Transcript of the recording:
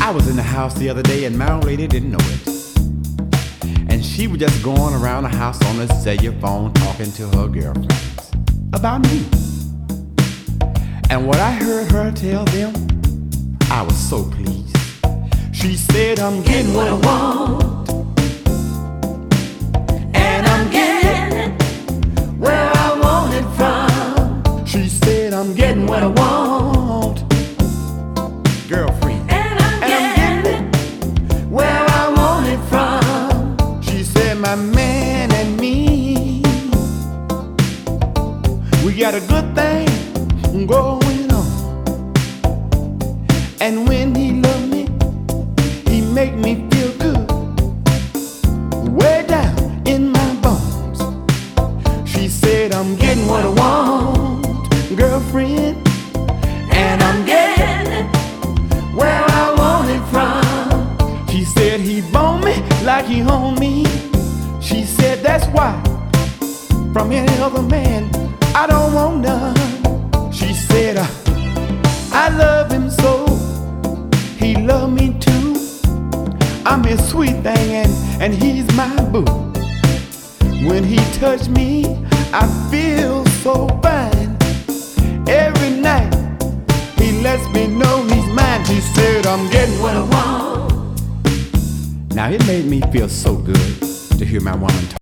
I was in the house the other day and my old lady didn't know it. And she was just going around the house on the cellular phone talking to her girlfriends about me. And what I heard her tell them, I was so pleased. She said, I'm getting what I want, and I'm getting where I want it from. She said, I'm getting what I want, girlfriend, and I'm getting where I want it from. She said, my man and me, we got a good thing going on. And when he love me, he make me feel good, way down in my bones. She said, I'm getting what I want, girlfriend, and I'm getting where I want it from. She said, he bone me like he own me. She said, that's why from any other man I don't want none. She said, I love him so, he love me too. I'm his sweet thing and he's my boo. When he touch me, I feel so fine. Every night he lets me know he's mine. He said, I'm getting what I want. Now it made me feel so good to hear my woman talk.